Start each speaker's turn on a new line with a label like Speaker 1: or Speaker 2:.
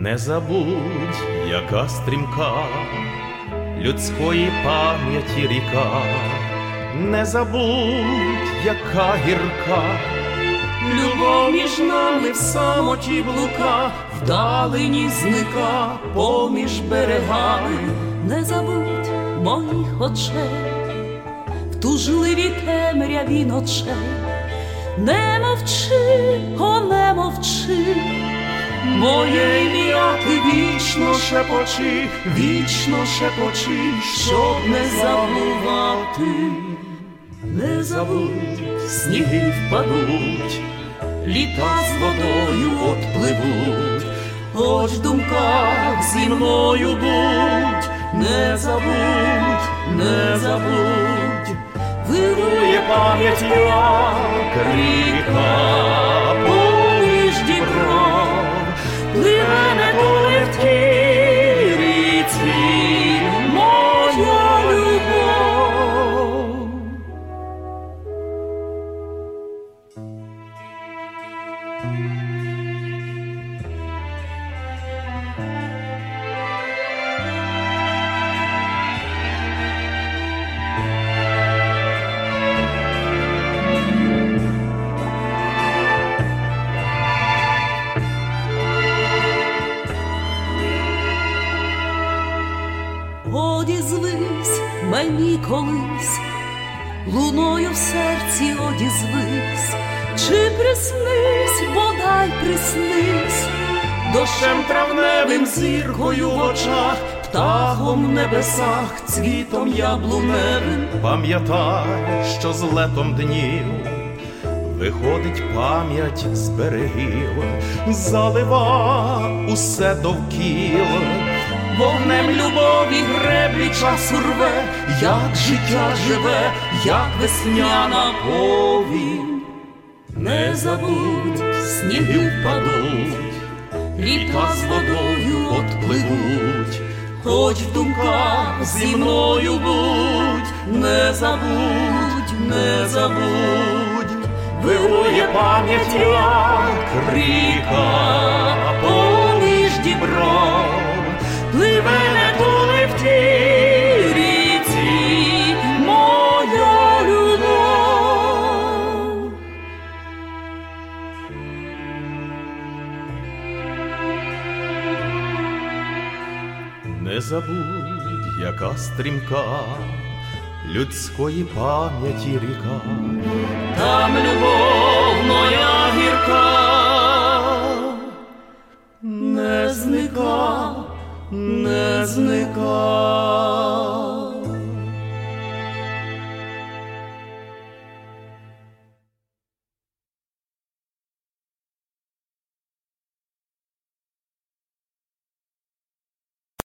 Speaker 1: Не забудь, яка стрімка людської пам'яті ріка, не забудь, яка гірка
Speaker 2: любов між нами в самоті блука, вдалині зника поміж берегами. Не забудь моїх очей в тужливій темряві ночей. Не мовчи, о, не мовчи, моє ім'я ти вічно шепочи, щоб не забувати. Не забудь, сніги впадуть, літа з водою отпливуть, хоч в думках зі мною будь. Не забудь, не забудь, вирує пам'ять, як ріка поміж дібров, пливе недоля в тій ріці моя любов. Одізвись мені колись, луною в серці одізвись, чи приснись, бодай приснись, дощем травневим, зіркою в очах, птахом в небесах, цвітом яблуневим.
Speaker 1: Пам'ятай, що з летом днів виходить пам'ять з берегів, залива усе довкіл.
Speaker 2: Вогнем любові греблі часу рве, як життя живе, як весняна повінь. Не забудь, сніги впадуть, літа з водою отпливуть, хоч в думках зі мною будь. Не забудь, не забудь, вирує пам'ять, як ріка поміж дібров, пливе недоля в тій ріці моя любов.
Speaker 1: Не забудь, яка стрімка людської пам'яті ріка,
Speaker 2: там любов моя гірка не зника, не зника.